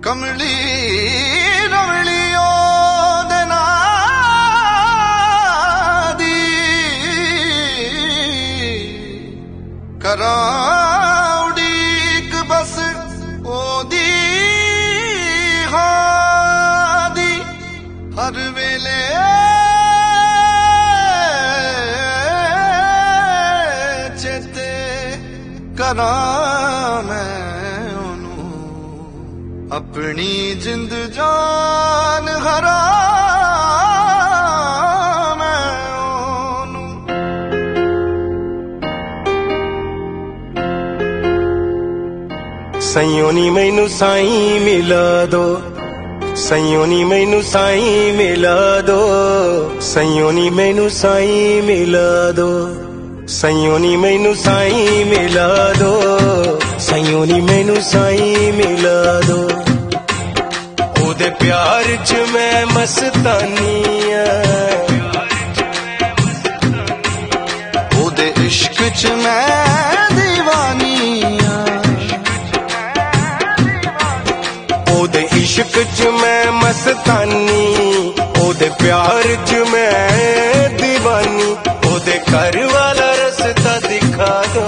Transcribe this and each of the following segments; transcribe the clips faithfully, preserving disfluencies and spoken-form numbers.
कमली रवली ओदे नां दी करां उड़ीक बस ओदी हां दी हर वेले चेते करां अपनी जिंद जान हराम सयोनी मैनू साई मिला दो सयोनी मैनू साई मिला दो सयोनी मैनू साई मिला दो सयोनी मैनू साई मिला दो सयोनी मैनू साई मिला दो ओदे प्यार च मैं मस्तानी ओदे इश्क च मैं दीवानी ओदे इश्क च मैं मस्तानी ओदे प्यार च मैं दीवानी ओदे घर वाला रास्ता दिखा दो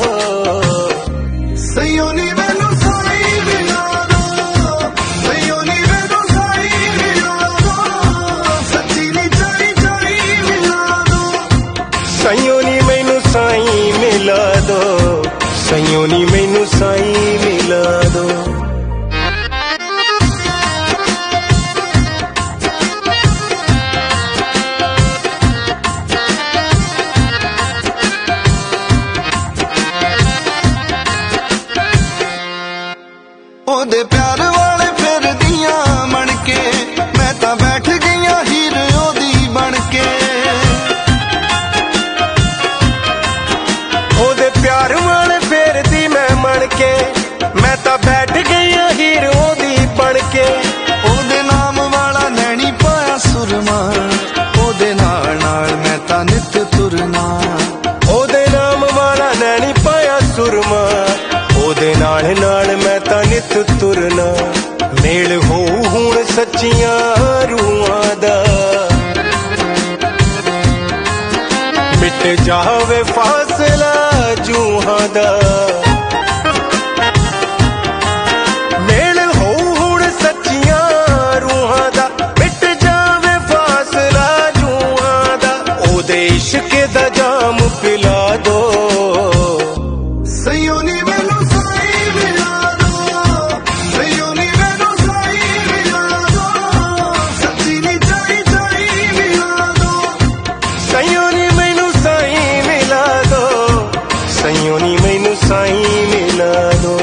सयोनी मैनू साई मिला दो सयोनी मैनू साई मिला दो सच्ची नी चाई चाई मिला दो सयोनी मैनू साई मिला दो सयोनी मैनू साई मिला दो ओदे प्यार वाले फिर दियां मन के मैं तां बैठ गईयां हीर ओदी बन के ओदे प्यार वाले फिर दी मैं मन के मैं तां बैठ गईयां हीर ओदी बन के ओदे नाम वाला नैनी पाया सुरमा ओदे नाल नाल मैं तां नित तुरना ओदे नाम वाला नैनी पाया सुरमा ओदे नाल नाल मैं तां नित तुरना मेल हो हुण सच्चियां रूहां दा मिट जावे फासला जूहां दा मेल हो हुण सच्चियां रूहां दा मिट जावे फासला जूहां दा ओदे इश्क दा जाम पिला दो सयोनी मैनू साई मिला दो सयोनी मैनू साई मिला दो सच्ची नी चाई चाई मिला दो सयोनी मैनू साई मिला दो सयोनी मैनू साई मिला दो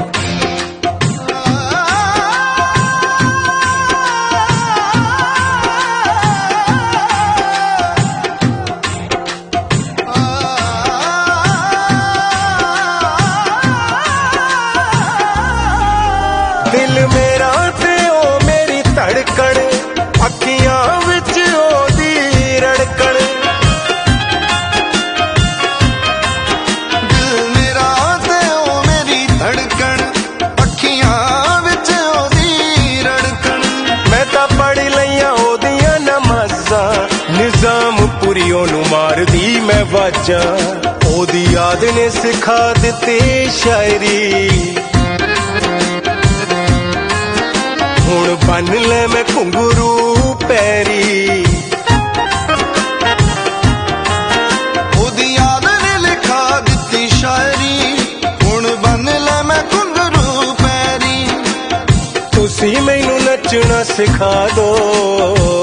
दिल मेरा ते ओ मेरी धड़कन अखियां विच ओदी रड़कन दिल मेरा ते ओ मेरी धड़कन अखियां विच ओदी रड़कन मैं तां पढ़ लईयां ओदियां नमाज़ां निज़ाम पुरी ओनू मारदी मैं वाजां ओदी याद ने सिखा दित्ती शायरी हुण बन ले मैं घुंगरू पैरी ओदी याद ने लिखा दित्ती शायरी हुण बन ले मैं घुंघरू पैरी तुसी मैनू नचना सिखा दो